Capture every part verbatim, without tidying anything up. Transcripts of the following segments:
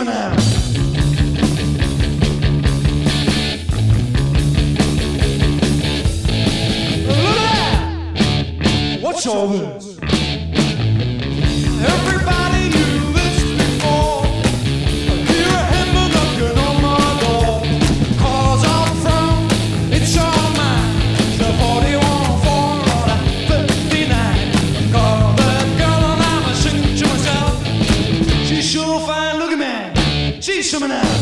now. What's all this? Everybody knew this before. I hear a hammer knocking on my door. Cause I'm from, it's all mine. The forty-one four or the fifty-nine. Call that girl and I'm a sing to myself. She's sure fine, look at me. She's coming out.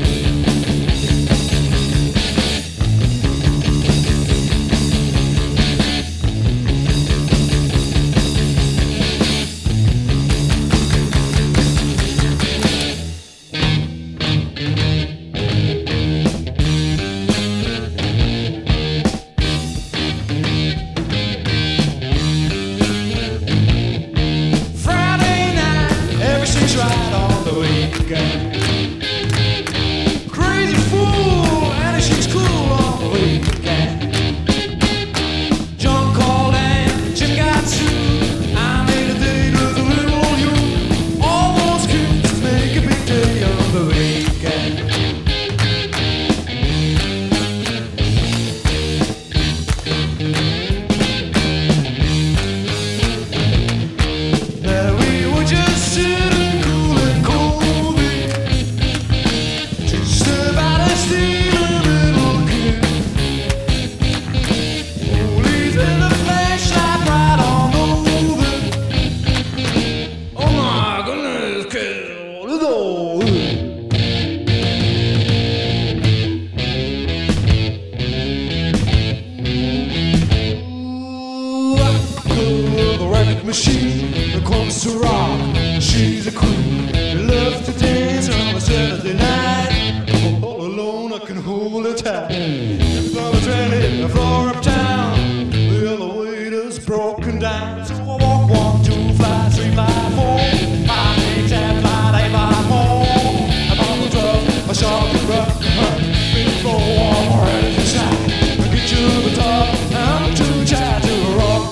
Right on the weekend. Crazy fool, and she's cool on the weekend. John called and Jim got sued. I made a date with a little you. All those kids make a big day on the weekend. There we were just sitting. Machine that comes to rock. She's a queen. Loves to dance on a Saturday night. All alone, I can hold her tight. If I was ready, the floor uptown. The elevator's broken down. So I walk one, two, five, three, five, four, five, six, seven, five, eight, five, four. I'm on the truck, I shot the rock. Before I'm ready to shine. I get you to the top. I'm too tired to rock.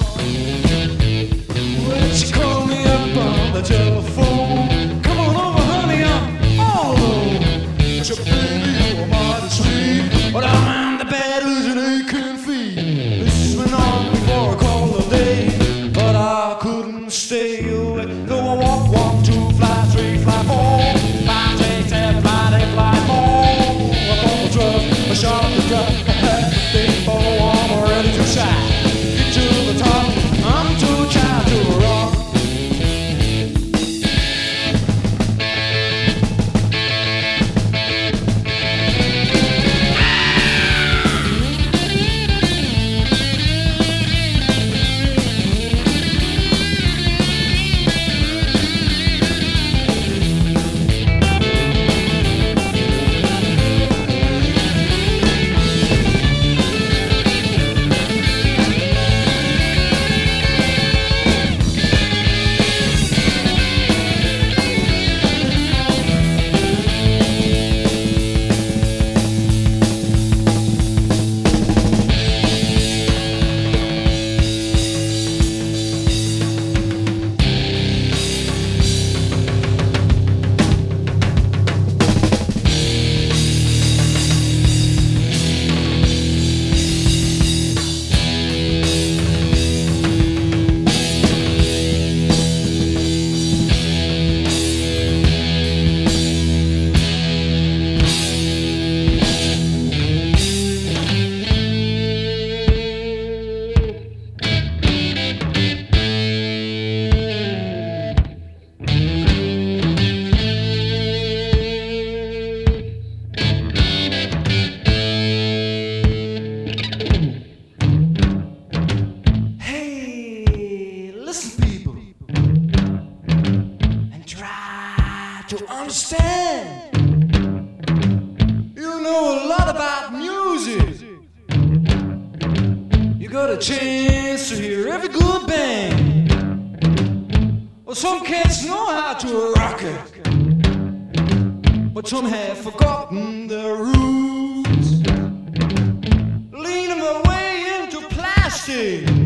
She called me up on the telephone. Come on over, honey, I'm all alone. I said, baby, you are mighty sweet, but I'm in the bed losing aching feet. This went on before I called the day, but I couldn't stay away. So I walk one, two, fly, three, fly, four, five, six, seven, fly, eight, fly, four. Up on the truck, I shot the truck. Before I'm ready to shine. Get to the top, I'm too tired to rock. To understand, you know a lot about music. You got a chance to hear every good band. Well, some cats know how to rock it, but some have forgotten their roots, leaning their way into plastic.